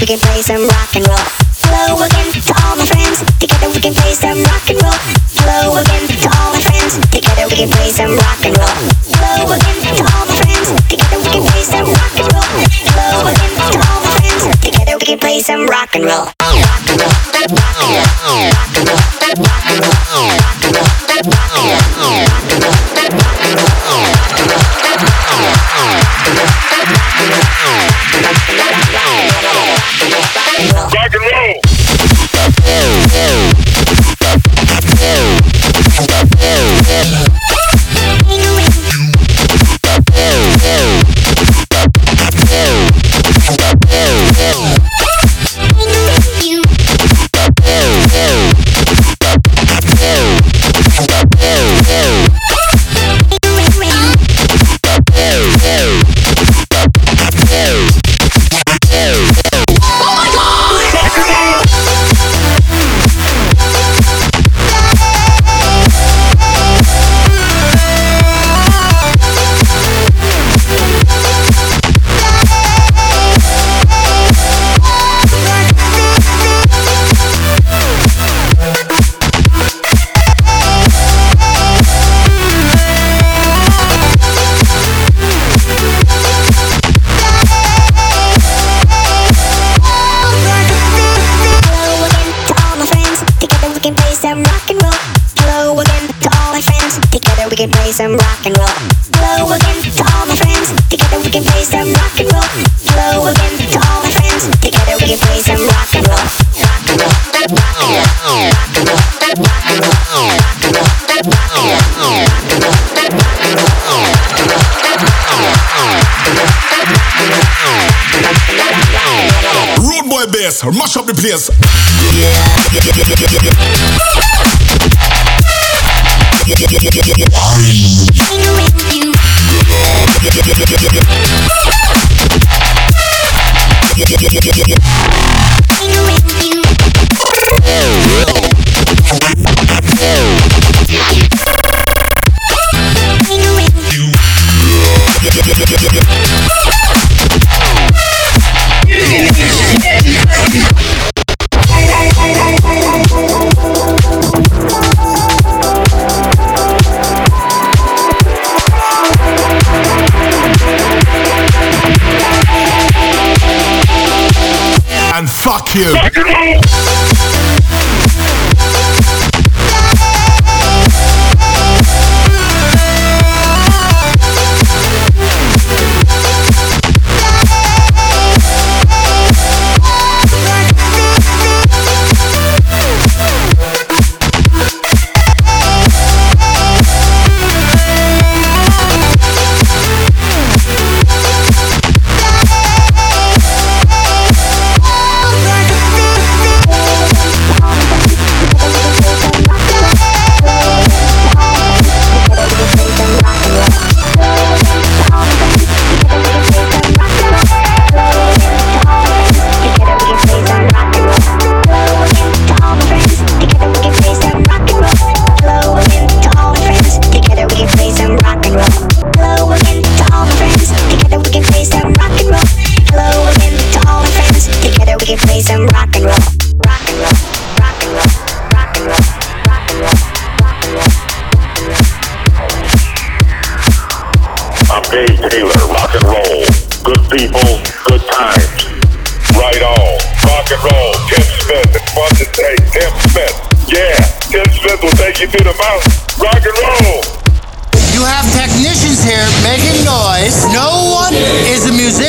we can play some rock and roll. Hello again to all my friends. Together we can play some rock and roll. Hello again to all my friends. Together we can play some rock and roll. Hello again to all my friends. Together we can play some rock and roll. Hello again to all my friends. Together we can play some rock and roll. Rock and roll. Rock and roll. Rock and roll. Rock and roll. Rock and roll. Rock and roll. Rock and roll. Rock and roll. We can play some rock and roll. Hello again to all my friends. Together we can play some rock and roll. Hello again to all my friends. Together we can play some rock and roll. Rock and roll. Rock and roll. Rock and roll. Rock and roll. Rock and roll. Rock and roll. Road boy bass, mash up the place. And fuck you. Dave Taylor, rock and roll. Good people, good times. Right on. Rock and roll. Tim Smith. It's fun to say. Tim Smith. Yeah. Tim Smith will take you to the mountain. Rock and roll. You have technicians here making noise. No one is a musician.